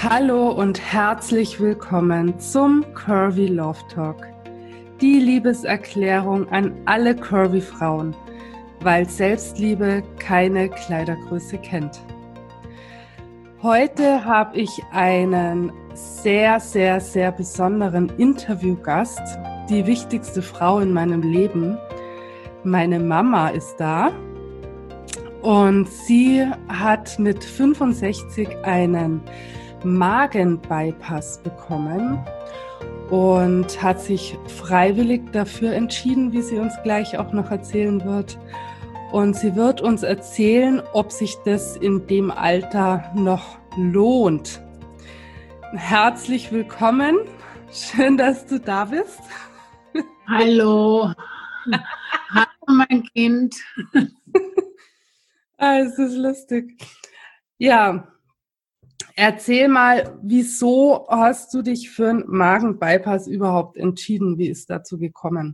Hallo und herzlich willkommen zum Curvy Love Talk. Die Liebeserklärung an alle Curvy Frauen, weil Selbstliebe keine Kleidergröße kennt. Heute habe ich einen sehr besonderen Interviewgast, die wichtigste Frau in meinem Leben. Meine Mama ist da und sie hat mit 65 einen Magenbypass bekommen und hat sich freiwillig dafür entschieden, wie sie uns gleich auch noch erzählen wird. Und sie wird uns erzählen, ob sich das in dem Alter noch lohnt. Herzlich willkommen. Schön, dass du da bist. Hallo. Hallo, mein Kind. Es ist lustig. Ja, erzähl mal, wieso hast du dich für einen Magenbypass überhaupt entschieden? Wie ist dazu gekommen?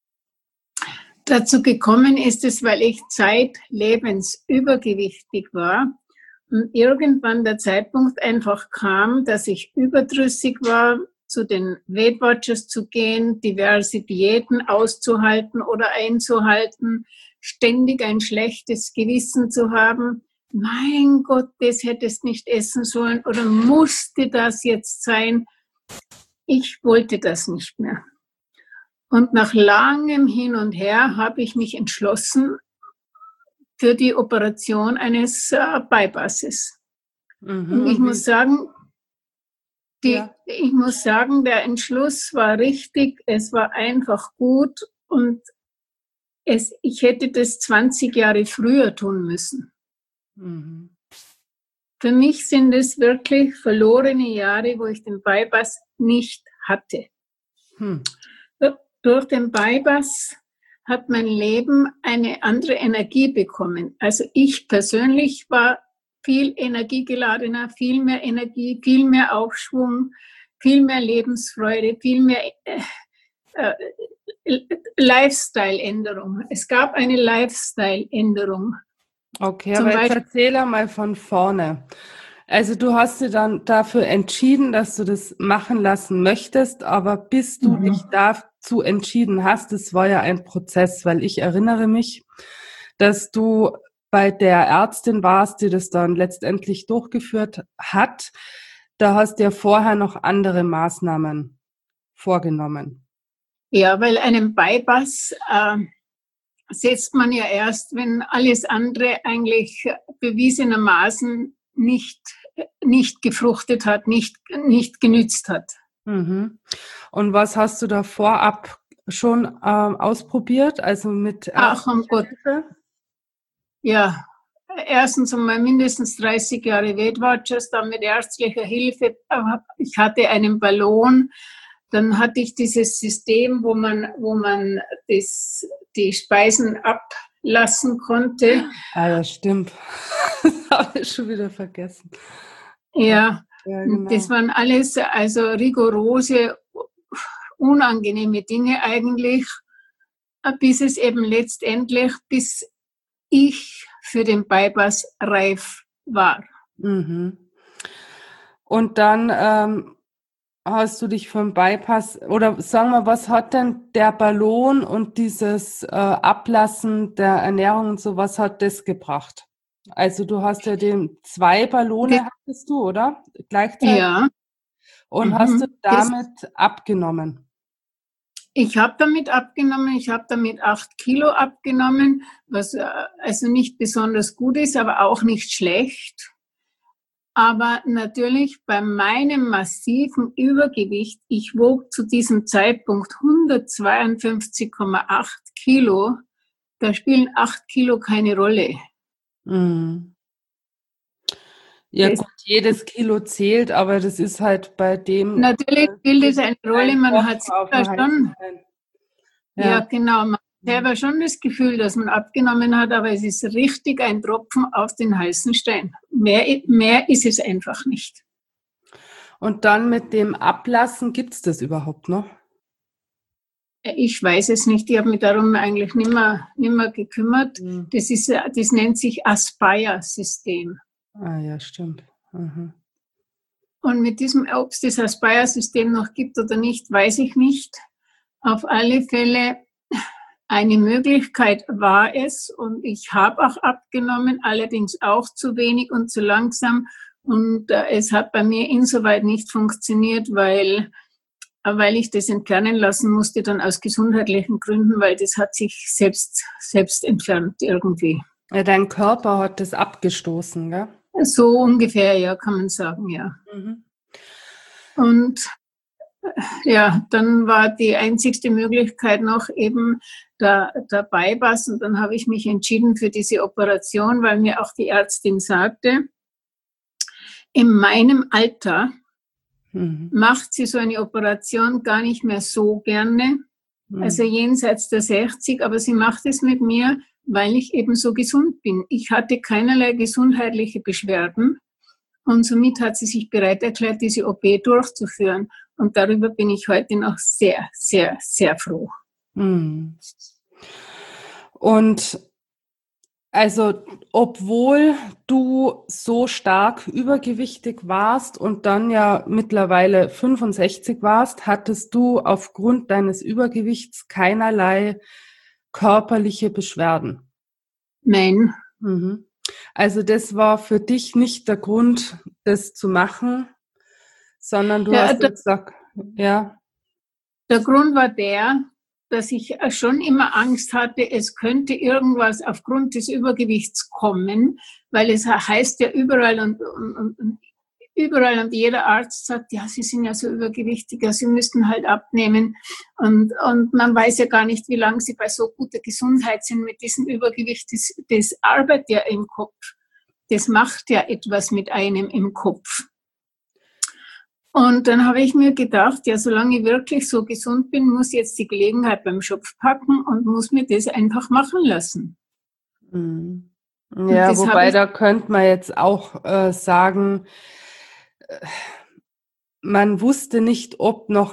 Dazu gekommen ist es, weil ich zeitlebens übergewichtig war und irgendwann der Zeitpunkt einfach kam, dass ich überdrüssig war, zu den Weight Watchers zu gehen, diverse Diäten auszuhalten oder einzuhalten, ständig ein schlechtes Gewissen zu haben. Mein Gott, das hättest nicht essen sollen oder musste das jetzt sein? Ich wollte das nicht mehr. Und nach langem Hin und Her habe ich mich entschlossen für die Operation eines Bypasses. Und ich muss sagen, der Entschluss war richtig, es war einfach gut und ich hätte das 20 Jahre früher tun müssen. Mhm. Für mich sind es wirklich verlorene Jahre, wo ich den Bypass nicht hatte. Durch den Bypass hat mein Leben eine andere Energie bekommen. Also ich persönlich war viel energiegeladener, viel mehr Energie, viel mehr Aufschwung, viel mehr Lebensfreude, viel mehr Lifestyle-Änderung. Es gab eine Lifestyle-Änderung. Okay, aber jetzt erzähl mal von vorne. Also du hast dir dann dafür entschieden, dass du das machen lassen möchtest, aber bis du dich dazu entschieden hast, das war ja ein Prozess, weil ich erinnere mich, dass du bei der Ärztin warst, die das dann letztendlich durchgeführt hat. Da hast du ja vorher noch andere Maßnahmen vorgenommen. Ja, weil einen Bypass setzt man ja erst, wenn alles andere eigentlich bewiesenermaßen nicht gefruchtet hat, nicht genützt hat. Mhm. Und was hast du da vorab schon ausprobiert? Also mit Ach, um Gott. Ja, erstens einmal mindestens 30 Jahre Weight Watchers, dann mit ärztlicher Hilfe. Ich hatte einen Ballon. Dann hatte ich dieses System, wo man die Speisen ablassen konnte. Ah ja, stimmt. Das habe ich schon wieder vergessen. Ja, genau. Das waren alles also rigorose, unangenehme Dinge eigentlich, bis es eben letztendlich, bis ich für den Bypass reif war. Mhm. Und dann hast du dich vom Bypass, oder sagen wir, was hat denn der Ballon und dieses Ablassen der Ernährung und so, was hat das gebracht? Also du hast ja 2 Ballone hattest du, oder? Gleichzeitig? Ja. Und hast du damit abgenommen? Ich habe damit abgenommen, ich habe damit 8 Kilo abgenommen, was also nicht besonders gut ist, aber auch nicht schlecht. Aber natürlich bei meinem massiven Übergewicht, ich wog zu diesem Zeitpunkt 152,8 Kilo, da spielen 8 Kilo keine Rolle. Mhm. Ja gut, jedes Kilo zählt, aber das ist halt bei dem... Natürlich spielt es eine Rolle, man hat selber schon... Ja, genau, man hat selber schon das Gefühl, dass man abgenommen hat, aber es ist richtig ein Tropfen auf den heißen Stein. Mehr ist es einfach nicht. Und dann mit dem Ablassen, gibt es das überhaupt noch? Ich weiß es nicht, ich habe mich darum eigentlich nimmer gekümmert. Das nennt sich Aspire-System. Ah ja, stimmt. Und mit diesem, ob es das Aspire-System noch gibt oder nicht, weiß ich nicht. Auf alle Fälle eine Möglichkeit war es und ich habe auch abgenommen, allerdings auch zu wenig und zu langsam. Und es hat bei mir insoweit nicht funktioniert, weil ich das entfernen lassen musste, dann aus gesundheitlichen Gründen, weil das hat sich selbst entfernt irgendwie. Ja, dein Körper hat das abgestoßen, gell? So ungefähr, ja, kann man sagen, ja. Mhm. Und ja, dann war die einzigste Möglichkeit noch eben der Bypass. Und dann habe ich mich entschieden für diese Operation, weil mir auch die Ärztin sagte, in meinem Alter macht sie so eine Operation gar nicht mehr so gerne, also jenseits der 60, aber sie macht es mit mir, weil ich eben so gesund bin. Ich hatte keinerlei gesundheitliche Beschwerden und somit hat sie sich bereit erklärt, diese OP durchzuführen. Und darüber bin ich heute noch sehr, sehr, sehr froh. Und also, obwohl du so stark übergewichtig warst und dann ja mittlerweile 65 warst, hattest du aufgrund deines Übergewichts keinerlei körperliche Beschwerden? Nein. Also das war für dich nicht der Grund, das zu machen, sondern du hast gesagt, ja. Der Grund war der, dass ich schon immer Angst hatte, es könnte irgendwas aufgrund des Übergewichts kommen, weil es heißt ja überall und jeder Arzt sagt, ja, Sie sind ja so übergewichtig, ja, Sie müssten halt abnehmen und man weiß ja gar nicht, wie lange Sie bei so guter Gesundheit sind mit diesem Übergewicht. Das arbeitet ja im Kopf. Das macht ja etwas mit einem im Kopf. Und dann habe ich mir gedacht, ja, solange ich wirklich so gesund bin, muss ich jetzt die Gelegenheit beim Schopf packen und muss mir das einfach machen lassen. Ja, wobei da könnte man jetzt auch sagen, man wusste nicht, ob noch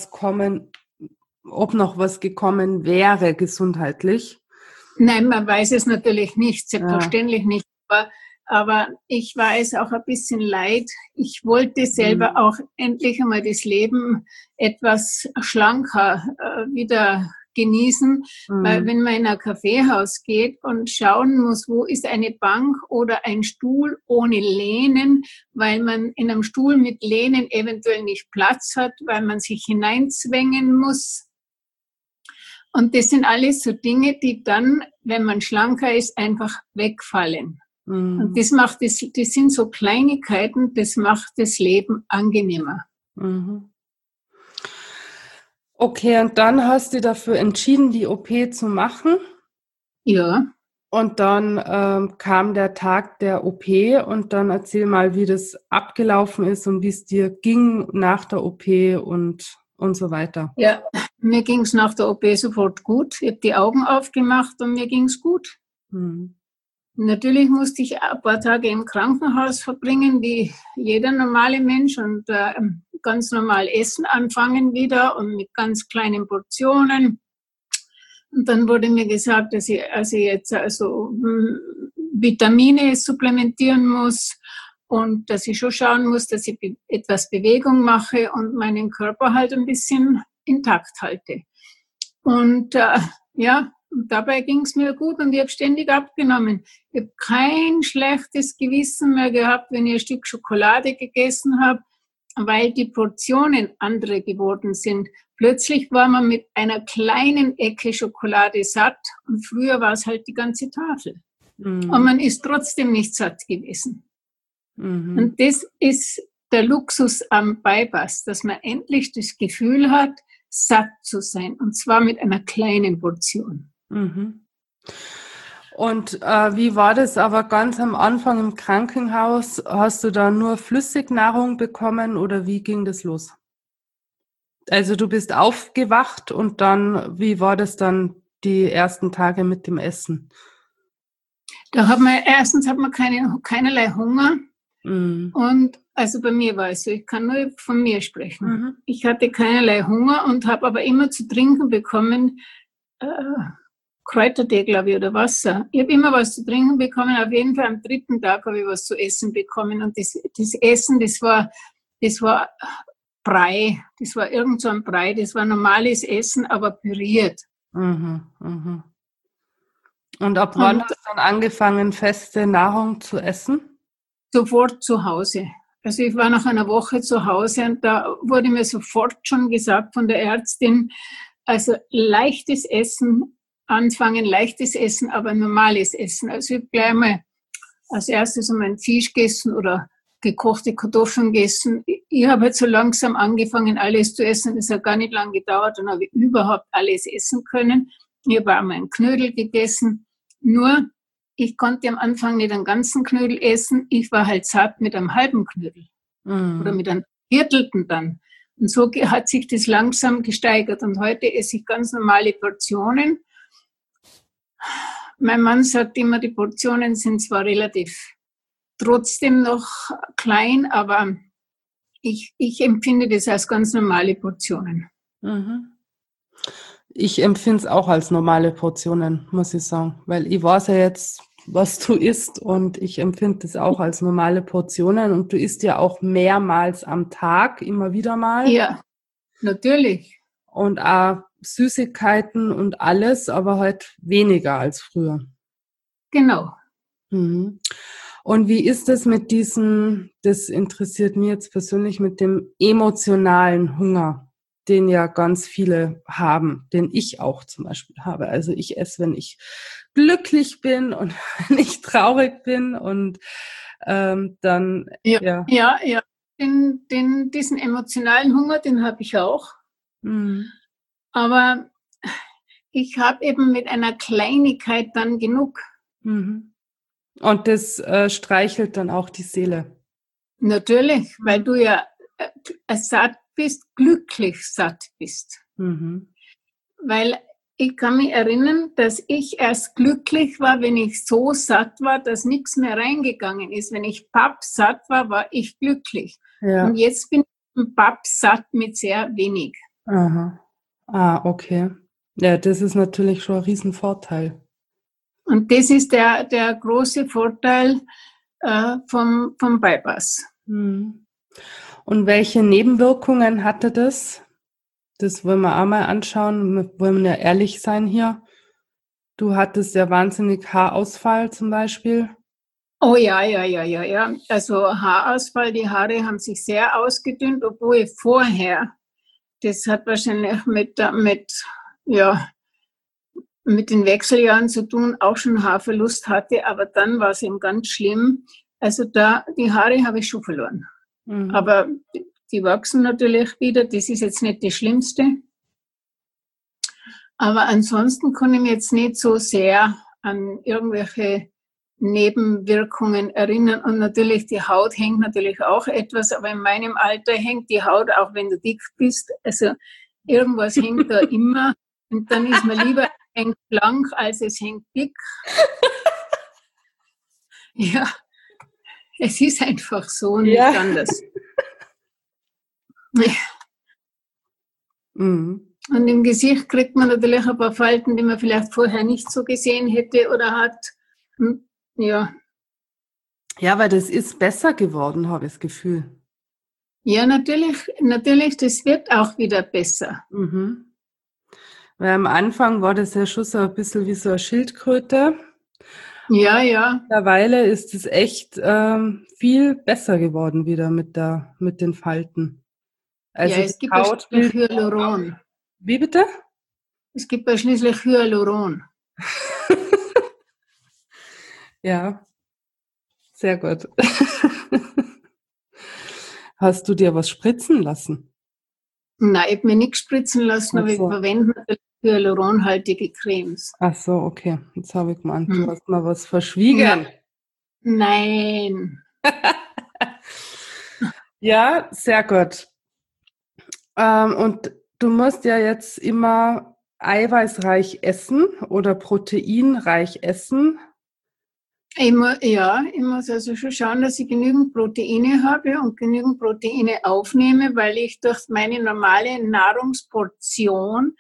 was gekommen wäre gesundheitlich. Nein, man weiß es natürlich nicht, selbstverständlich nicht. Aber ich war es auch ein bisschen leid. Ich wollte selber auch endlich einmal das Leben etwas schlanker wieder genießen. Weil wenn man in ein Kaffeehaus geht und schauen muss, wo ist eine Bank oder ein Stuhl ohne Lehnen, weil man in einem Stuhl mit Lehnen eventuell nicht Platz hat, weil man sich hineinzwängen muss. Und das sind alles so Dinge, die dann, wenn man schlanker ist, einfach wegfallen. Und das sind so Kleinigkeiten, das macht das Leben angenehmer. Okay, und dann hast du dafür entschieden, die OP zu machen? Ja. Und dann kam der Tag der OP und dann erzähl mal, wie das abgelaufen ist und wie es dir ging nach der OP und so weiter. Ja, mir ging es nach der OP sofort gut. Ich habe die Augen aufgemacht und mir ging es gut. Natürlich musste ich ein paar Tage im Krankenhaus verbringen, wie jeder normale Mensch und ganz normal essen anfangen wieder und mit ganz kleinen Portionen. Und dann wurde mir gesagt, dass ich jetzt Vitamine supplementieren muss und dass ich schon schauen muss, dass ich etwas Bewegung mache und meinen Körper halt ein bisschen intakt halte. Und und dabei ging es mir gut und ich habe ständig abgenommen. Ich habe kein schlechtes Gewissen mehr gehabt, wenn ich ein Stück Schokolade gegessen habe, weil die Portionen andere geworden sind. Plötzlich war man mit einer kleinen Ecke Schokolade satt und früher war es halt die ganze Tafel. Und man ist trotzdem nicht satt gewesen. Und das ist der Luxus am Bypass, dass man endlich das Gefühl hat, satt zu sein und zwar mit einer kleinen Portion. Und wie war das aber ganz am Anfang im Krankenhaus? Hast du da nur Flüssignahrung bekommen oder wie ging das los? Also du bist aufgewacht und dann, wie war das dann die ersten Tage mit dem Essen? Erstens hat man keinerlei Hunger. Und also bei mir war es so, ich kann nur von mir sprechen. Ich hatte keinerlei Hunger und habe aber immer zu trinken bekommen, Kräutertee, glaube ich, oder Wasser. Ich habe immer was zu trinken bekommen. Auf jeden Fall am 3. Tag habe ich was zu essen bekommen. Und das Essen, das war das war Brei. Das war irgend so ein Brei. Das war normales Essen, aber püriert. Mhm, mhm. Und ab wann hast du dann angefangen, feste Nahrung zu essen? Sofort zu Hause. Also ich war nach einer Woche zu Hause und da wurde mir sofort schon gesagt von der Ärztin, also leichtes Essen, anfangen leichtes Essen, aber normales Essen. Also ich habe gleich mal als erstes um einen Fisch gegessen oder gekochte Kartoffeln gegessen. Ich habe halt so langsam angefangen, alles zu essen. Das hat gar nicht lange gedauert. Dann habe ich überhaupt alles essen können. Ich habe auch mal einen Knödel gegessen. Nur, ich konnte am Anfang nicht einen ganzen Knödel essen. Ich war halt satt mit einem halben Knödel oder mit einem Viertelten dann. Und so hat sich das langsam gesteigert. Und heute esse ich ganz normale Portionen. Mein Mann sagt immer, die Portionen sind zwar relativ trotzdem noch klein, aber ich empfinde das als ganz normale Portionen. Mhm. Ich empfinde es auch als normale Portionen, muss ich sagen, weil ich weiß ja jetzt, was du isst und ich empfinde es auch als normale Portionen und du isst ja auch mehrmals am Tag, immer wieder mal. Ja, natürlich. Und auch Süßigkeiten und alles, aber halt weniger als früher. Genau. Mhm. Und wie ist es mit diesem, das interessiert mich jetzt persönlich, mit dem emotionalen Hunger, den ja ganz viele haben, den ich auch zum Beispiel habe. Also ich esse, wenn ich glücklich bin und wenn ich traurig bin und dann, ja. Ja. Diesen emotionalen Hunger, den habe ich auch. Mhm. Aber ich habe eben mit einer Kleinigkeit dann genug. Mhm. Und das streichelt dann auch die Seele. Natürlich, weil du ja satt bist, glücklich satt bist. Mhm. Weil ich kann mich erinnern, dass ich erst glücklich war, wenn ich so satt war, dass nichts mehr reingegangen ist. Wenn ich pappsatt war, war ich glücklich. Ja. Und jetzt bin ich pappsatt mit sehr wenig. Aha. Ah, okay. Ja, das ist natürlich schon ein Riesenvorteil. Und das ist der große Vorteil vom Bypass. Mhm. Und welche Nebenwirkungen hatte das? Das wollen wir auch mal anschauen. Wir wollen ja ehrlich sein hier. Du hattest ja wahnsinnig Haarausfall zum Beispiel. Oh ja. Also Haarausfall, die Haare haben sich sehr ausgedünnt, obwohl ich vorher, das hat wahrscheinlich mit den Wechseljahren zu tun, auch schon Haarverlust hatte, aber dann war es eben ganz schlimm. Also die Haare habe ich schon verloren. Mhm. Aber die wachsen natürlich wieder, das ist jetzt nicht das Schlimmste. Aber ansonsten kann ich mich jetzt nicht so sehr an irgendwelche Nebenwirkungen erinnern. Und natürlich, die Haut hängt natürlich auch etwas, aber in meinem Alter hängt die Haut, auch wenn du dick bist. Also irgendwas hängt da immer. Und dann ist mir lieber, es hängt blank, als es hängt dick. Ja, es ist einfach so und nicht anders. Mhm. Und im Gesicht kriegt man natürlich ein paar Falten, die man vielleicht vorher nicht so gesehen hätte oder hat. Ja. Ja, weil das ist besser geworden, habe ich das Gefühl. Ja, natürlich, das wird auch wieder besser. Mhm. Weil am Anfang war das ja schon so ein bisschen wie so eine Schildkröte. Ja. Mittlerweile ist es echt viel besser geworden wieder mit den Falten. Also Ja, die es gibt ja Haut schließlich bildet. Hyaluron. Wie bitte? Es gibt ja schließlich Hyaluron. Ja, sehr gut. Hast du dir was spritzen lassen? Nein, ich habe mir nichts spritzen lassen, aber ich So. verwende natürlich hyaluronhaltige Cremes. Ach so, okay. Jetzt habe ich gemeint, du hast mal was verschwiegen. Nein. Ja, sehr gut. Und du musst ja jetzt immer eiweißreich essen oder proteinreich essen. Ich muss also schon schauen, dass ich genügend Proteine habe und genügend Proteine aufnehme, weil ich durch meine normale Nahrungsportion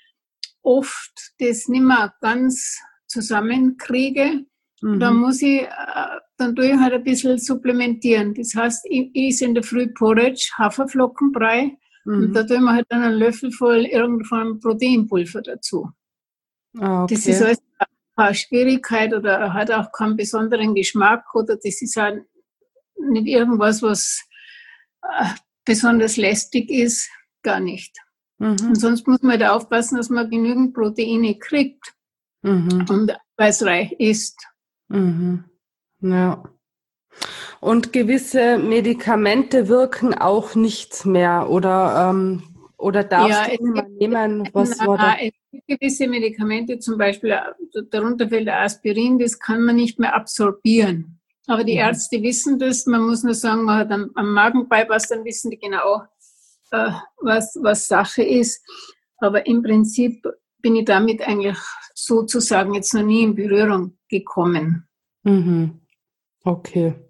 oft das nicht mehr ganz zusammenkriege. Da muss ich dann tue ich halt ein bisschen supplementieren. Das heißt, ich esse in der Früh Porridge, Haferflockenbrei, und da tue ich mir halt dann einen Löffel voll irgendeinem Proteinpulver dazu. Ah, okay. Das ist alles keine Schwierigkeit oder hat auch keinen besonderen Geschmack oder das ist auch nicht irgendwas, was besonders lästig ist, gar nicht. Und sonst muss man halt aufpassen, dass man genügend Proteine kriegt und eiweißreich isst. Ja. Und gewisse Medikamente wirken auch nicht mehr oder darfst du nicht mehr nehmen? Was war das? Es gibt gewisse Medikamente, zum Beispiel, darunter fällt der Aspirin, das kann man nicht mehr absorbieren. Aber die Ärzte wissen das, man muss nur sagen, man hat am Magenbypass, dann wissen die genau, was Sache ist. Aber im Prinzip bin ich damit eigentlich sozusagen jetzt noch nie in Berührung gekommen. Okay.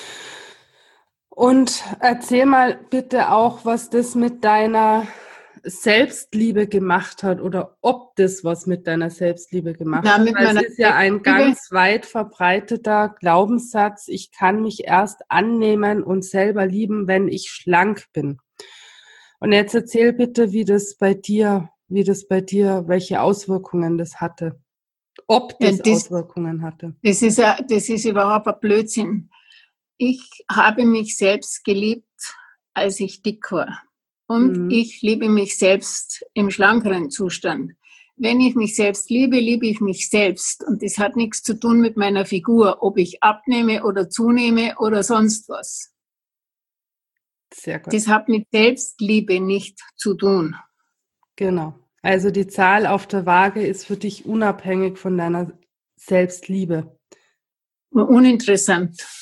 Und erzähl mal bitte auch, was das mit deiner Selbstliebe gemacht hat oder ob das was mit deiner Selbstliebe gemacht hat. Weil es ist ja ein ganz weit verbreiteter Glaubenssatz, ich kann mich erst annehmen und selber lieben, wenn ich schlank bin. Und jetzt erzähl bitte, wie das bei dir, welche Auswirkungen das hatte. Ob das Auswirkungen hatte. Das ist überhaupt ein Blödsinn. Ich habe mich selbst geliebt, als ich dick war. Und ich liebe mich selbst im schlankeren Zustand. Wenn ich mich selbst liebe, liebe ich mich selbst. Und das hat nichts zu tun mit meiner Figur, ob ich abnehme oder zunehme oder sonst was. Sehr gut. Das hat mit Selbstliebe nicht zu tun. Genau. Also die Zahl auf der Waage ist für dich unabhängig von deiner Selbstliebe. Uninteressant.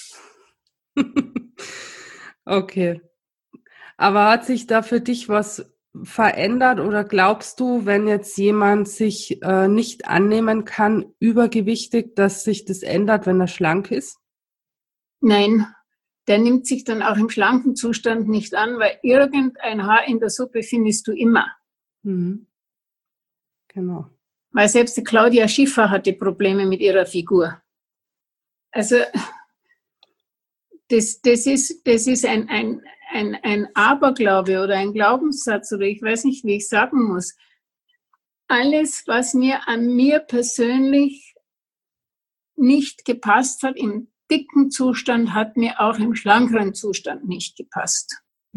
Okay. Aber hat sich da für dich was verändert oder glaubst du, wenn jetzt jemand sich nicht annehmen kann, übergewichtig, dass sich das ändert, wenn er schlank ist? Nein, der nimmt sich dann auch im schlanken Zustand nicht an, weil irgendein Haar in der Suppe findest du immer. Genau. Weil selbst die Claudia Schiffer hatte Probleme mit ihrer Figur. Also das ist ein Aberglaube oder ein Glaubenssatz oder ich weiß nicht, wie ich sagen muss. Alles, was mir an mir persönlich nicht gepasst hat im dicken Zustand, hat mir auch im schlankeren Zustand nicht gepasst.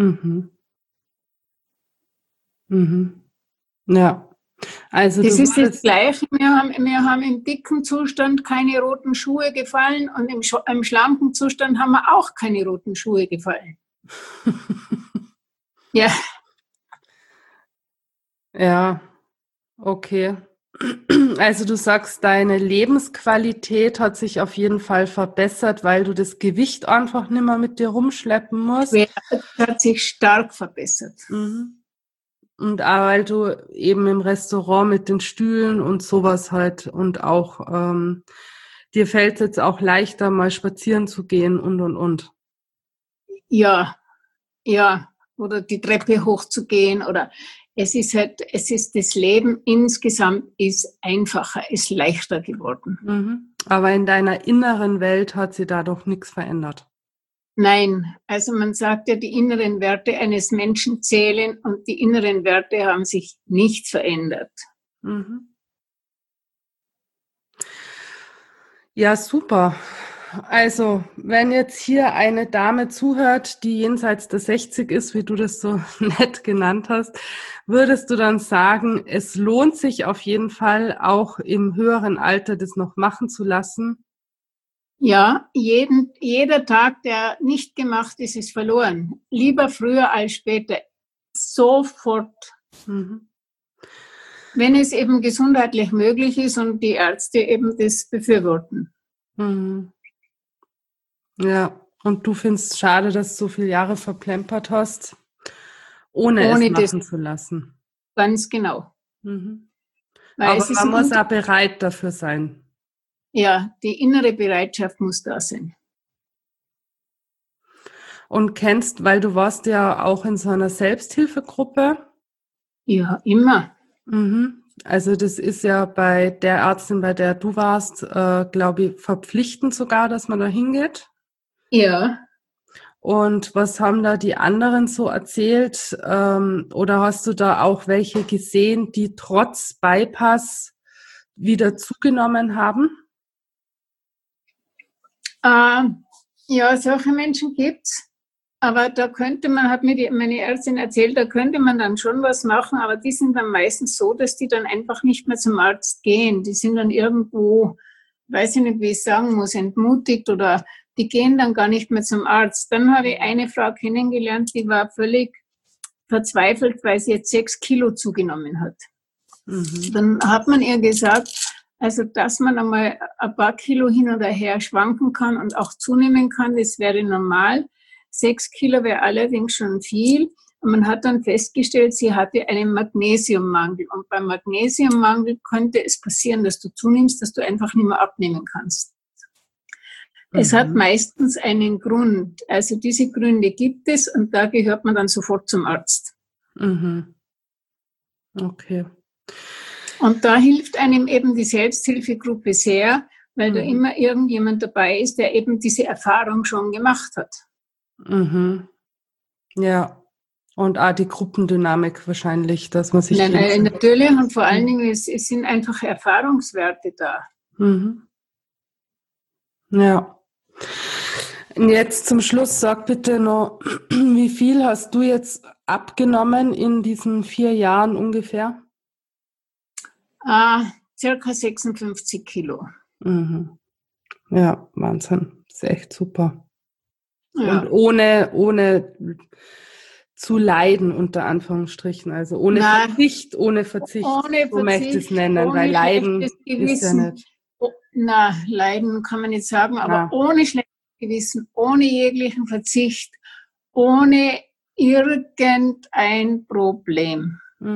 Ja. Also das ist das Gleiche. Wir haben im dicken Zustand keine roten Schuhe gefallen und im schlanken Zustand haben wir auch keine roten Schuhe gefallen. Ja. Ja, okay. Also du sagst, deine Lebensqualität hat sich auf jeden Fall verbessert, weil du das Gewicht einfach nicht mehr mit dir rumschleppen musst. Ja, das hat sich stark verbessert. Und auch weil du eben im Restaurant mit den Stühlen und sowas halt und auch dir fällt es jetzt auch leichter, mal spazieren zu gehen und. Ja, oder die Treppe hochzugehen oder es ist das Leben insgesamt ist einfacher, ist leichter geworden. Aber in deiner inneren Welt hat sich dadurch nichts verändert. Nein, also man sagt ja, die inneren Werte eines Menschen zählen und die inneren Werte haben sich nicht verändert. Ja, super. Also, wenn jetzt hier eine Dame zuhört, die jenseits der 60 ist, wie du das so nett genannt hast, würdest du dann sagen, es lohnt sich auf jeden Fall auch im höheren Alter das noch machen zu lassen? Ja, jeder Tag, der nicht gemacht ist, ist verloren. Lieber früher als später. Sofort. Wenn es eben gesundheitlich möglich ist und die Ärzte eben das befürworten. Ja, und du findest es schade, dass du so viele Jahre verplempert hast, ohne es machen zu lassen. Ganz genau. Aber man muss auch bereit dafür sein. Ja, die innere Bereitschaft muss da sein. Und weil du warst ja auch in so einer Selbsthilfegruppe. Ja, immer. Also das ist ja bei der Ärztin, bei der du warst, glaube ich, verpflichtend sogar, dass man da hingeht. Ja. Und was haben da die anderen so erzählt? Oder hast du da auch welche gesehen, die trotz Bypass wieder zugenommen haben? Ja, solche Menschen gibt's. Aber da könnte man, hat mir meine Ärztin erzählt, da könnte man dann schon was machen, aber die sind dann meistens so, dass die dann einfach nicht mehr zum Arzt gehen. Die sind dann irgendwo, weiß ich nicht, wie ich sagen muss, entmutigt oder die gehen dann gar nicht mehr zum Arzt. Dann habe ich eine Frau kennengelernt, die war völlig verzweifelt, weil sie jetzt 6 Kilo zugenommen hat. Dann hat man ihr gesagt, also dass man einmal ein paar Kilo hin oder her schwanken kann und auch zunehmen kann, das wäre normal. 6 Kilo wäre allerdings schon viel. Und man hat dann festgestellt, sie hatte einen Magnesiummangel. Und beim Magnesiummangel könnte es passieren, dass du zunimmst, dass du einfach nicht mehr abnehmen kannst. Es hat meistens einen Grund. Also diese Gründe gibt es und da gehört man dann sofort zum Arzt. Okay. Und da hilft einem eben die Selbsthilfegruppe sehr, weil da immer irgendjemand dabei ist, der eben diese Erfahrung schon gemacht hat. Ja. Und auch die Gruppendynamik wahrscheinlich, dass man sich... Nein, natürlich und vor allen Dingen, es sind einfach Erfahrungswerte da. Ja. Und jetzt zum Schluss, sag bitte noch, wie viel hast du jetzt abgenommen in diesen 4 Jahren ungefähr? Circa 56 Kilo. Ja, Wahnsinn. Das ist echt super. Ja. Und ohne zu leiden, unter Anführungsstrichen. Also ohne Verzicht. Ohne so Verzicht, möchte ich es nennen, weil Leiden ist ja nicht. Leiden kann man nicht sagen, aber ohne schlechtes Gewissen, ohne jeglichen Verzicht, ohne irgendein Problem.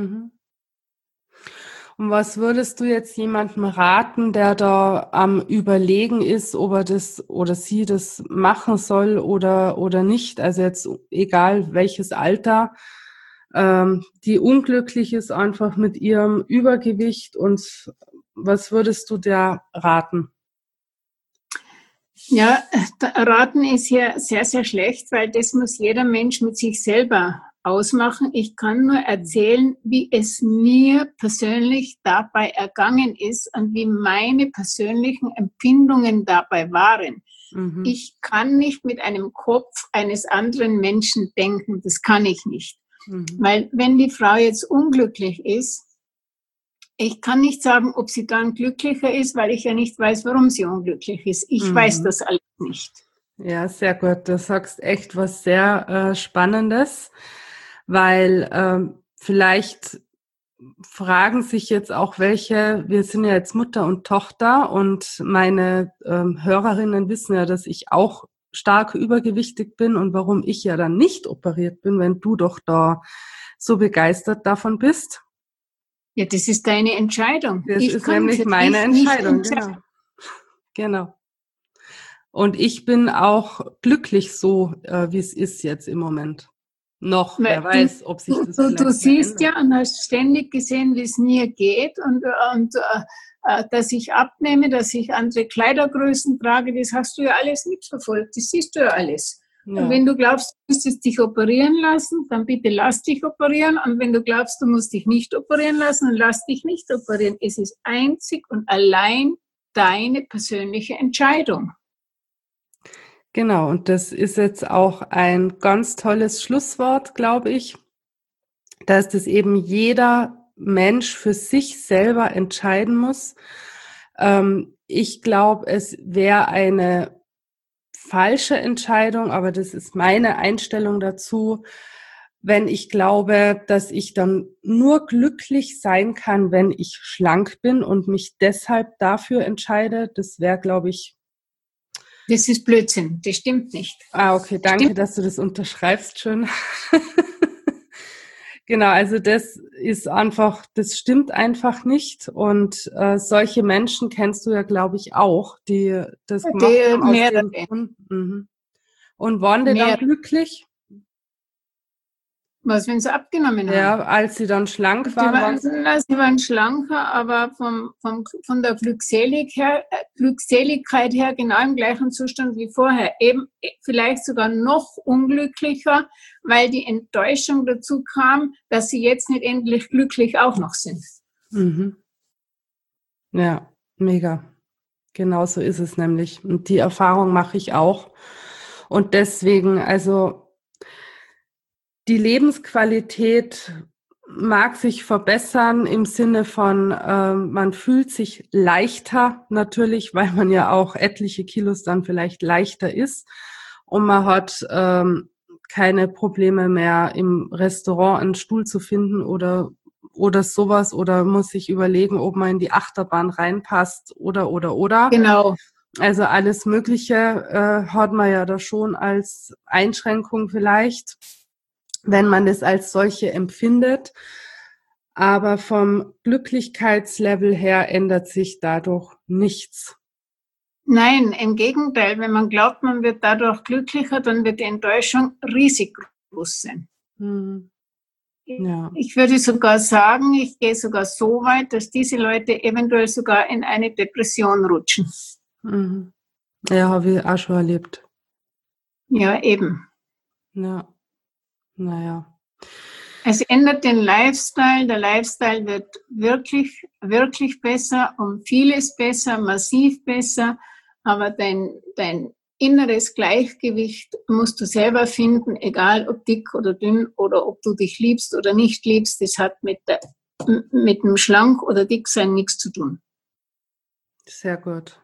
Und was würdest du jetzt jemandem raten, der da am Überlegen ist, ob er das oder sie das machen soll oder nicht? Also jetzt egal welches Alter, die unglücklich ist einfach mit ihrem Übergewicht. Und was würdest du der raten? Ja, raten ist ja sehr, sehr schlecht, weil das muss jeder Mensch mit sich selber ausmachen. Ich kann nur erzählen, wie es mir persönlich dabei ergangen ist und wie meine persönlichen Empfindungen dabei waren. Ich kann nicht mit einem Kopf eines anderen Menschen denken, das kann ich nicht. Weil wenn die Frau jetzt unglücklich ist, ich kann nicht sagen, ob sie dann glücklicher ist, weil ich ja nicht weiß, warum sie unglücklich ist. Ich weiß das alles nicht. Ja, sehr gut. Du sagst echt was sehr Spannendes, weil vielleicht fragen sich jetzt auch welche, wir sind ja jetzt Mutter und Tochter und meine Hörerinnen wissen ja, dass ich auch stark übergewichtig bin und warum ich ja dann nicht operiert bin, wenn du doch da so begeistert davon bist. Ja, das ist deine Entscheidung. Das ist nämlich meine Entscheidung, genau. Und ich bin auch glücklich so, wie es ist jetzt im Moment. Noch, wer weiß, ob sich das vielleicht Du siehst ändert. Ja und hast ständig gesehen, wie es mir geht und dass ich abnehme, dass ich andere Kleidergrößen trage, das hast du ja alles mitverfolgt, das siehst du ja alles. Ja. Und wenn du glaubst, du müsstest dich operieren lassen, dann bitte lass dich operieren. Und wenn du glaubst, du musst dich nicht operieren lassen, dann lass dich nicht operieren. Es ist einzig und allein deine persönliche Entscheidung. Genau, und das ist jetzt auch ein ganz tolles Schlusswort, glaube ich, dass das eben jeder Mensch für sich selber entscheiden muss. Ich glaube, es wäre eine falsche Entscheidung, aber das ist meine Einstellung dazu, wenn ich glaube, dass ich dann nur glücklich sein kann, wenn ich schlank bin und mich deshalb dafür entscheide. Das wäre, glaube ich, das ist Blödsinn, das stimmt nicht. Okay, danke, dass du das unterschreibst, schön. Genau, also das ist einfach, das stimmt einfach nicht und solche Menschen kennst du ja, glaube ich, auch, die das gemacht haben aus dem Grund. Und waren die dann glücklich? Was, wenn sie abgenommen haben? Ja, als sie dann schlank waren. Sie waren schlanker, aber von der Glückseligkeit her genau im gleichen Zustand wie vorher. Eben vielleicht sogar noch unglücklicher, weil die Enttäuschung dazu kam, dass sie jetzt nicht endlich glücklich auch noch sind. Mhm. Ja, mega. Genau so ist es nämlich. Und die Erfahrung mache ich auch. Und deswegen, also die Lebensqualität mag sich verbessern im Sinne von, man fühlt sich leichter natürlich, weil man ja auch etliche Kilos dann vielleicht leichter ist. Und man hat keine Probleme mehr im Restaurant einen Stuhl zu finden oder sowas oder muss sich überlegen, ob man in die Achterbahn reinpasst oder. Genau. Also alles Mögliche hat man ja da schon als Einschränkung vielleicht, wenn man das als solche empfindet. Aber vom Glücklichkeitslevel her ändert sich dadurch nichts. Nein, im Gegenteil. Wenn man glaubt, man wird dadurch glücklicher, dann wird die Enttäuschung riesig groß sein. Ja. Ich würde sogar sagen, ich gehe sogar so weit, dass diese Leute eventuell sogar in eine Depression rutschen. Ja, habe ich auch schon erlebt. Ja, eben. Ja, naja. Es ändert den Lifestyle. Der Lifestyle wird wirklich, wirklich besser, um vieles besser, massiv besser. Aber dein inneres Gleichgewicht musst du selber finden, egal ob dick oder dünn oder ob du dich liebst oder nicht liebst. Das hat mit dem Schlank oder Dicksein nichts zu tun. Sehr gut.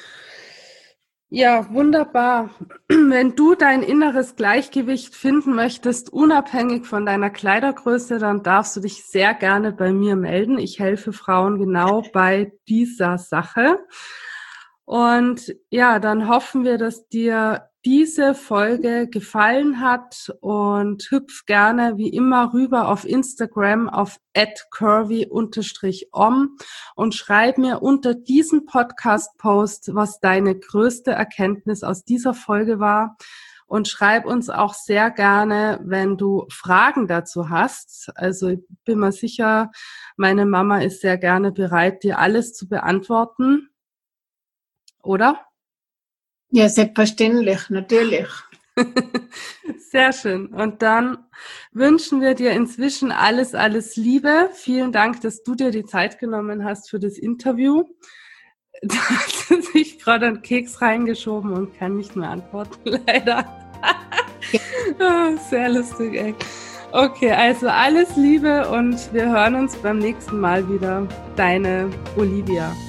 Ja, wunderbar. Wenn du dein inneres Gleichgewicht finden möchtest, unabhängig von deiner Kleidergröße, dann darfst du dich sehr gerne bei mir melden. Ich helfe Frauen genau bei dieser Sache. Und ja, dann hoffen wir, dass dir diese Folge gefallen hat und hüpf gerne wie immer rüber auf Instagram auf @curvy_om und schreib mir unter diesem Podcast-Post, was deine größte Erkenntnis aus dieser Folge war. Und schreib uns auch sehr gerne, wenn du Fragen dazu hast. Also ich bin mir sicher, meine Mama ist sehr gerne bereit, dir alles zu beantworten. Oder? Ja, selbstverständlich, natürlich. Sehr schön. Und dann wünschen wir dir inzwischen alles, alles Liebe. Vielen Dank, dass du dir die Zeit genommen hast für das Interview. Da hat sich gerade einen Keks reingeschoben und kann nicht mehr antworten, leider. Sehr lustig, ey. Okay, also alles Liebe und wir hören uns beim nächsten Mal wieder. Deine Olivia.